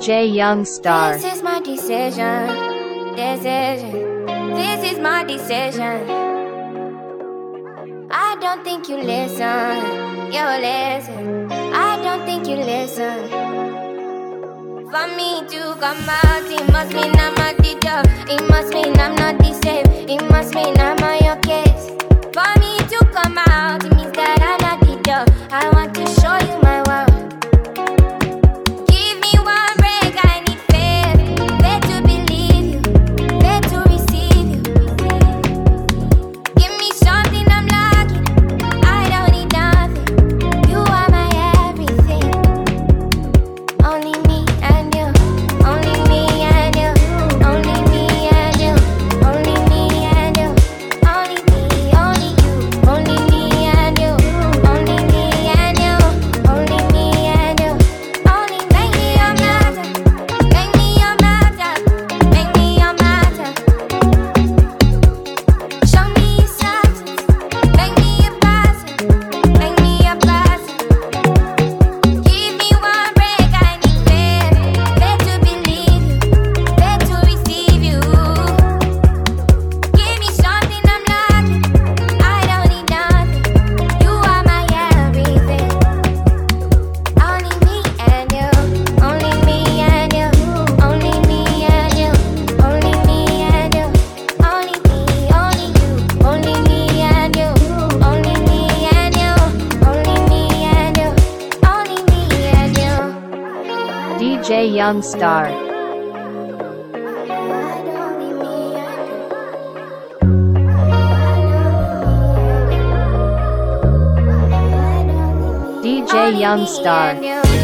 DJ Youngstar. This is my decision. This is my decision. I don't think you listen. You listen. I don't think you listen. For me to come out, it must mean I'm a teacher. It must mean I'm not the same. It must mean I'm on your case. For me to come out, it means that I'm not the job. I want to show you my world. Give me one break, I need faith. Faith to believe you, faith to receive you. Give me something I'm lacking. I don't need nothing. You are my everything. Only me and you. Only me and you. Only me and you. Only me and you. Only me, only you. Only me and you. Only me and you. Only me and you. Only make me your matter. Make me your matter. Make me your matter. Show me your substance. Make me your person. Make me your person. Give me one break, I need faith. Faith to believe you. Faith to receive you. Give me something I'm lacking. I don't need nothing. You are my everything. Only me and you. Only me and you. Only me and you. Only me and you. Only me, only you. Only me and you. Only me and you. Only me and you. Only me and you. DJ Youngstar. Only me and you. DJ Youngstar. Only me and you.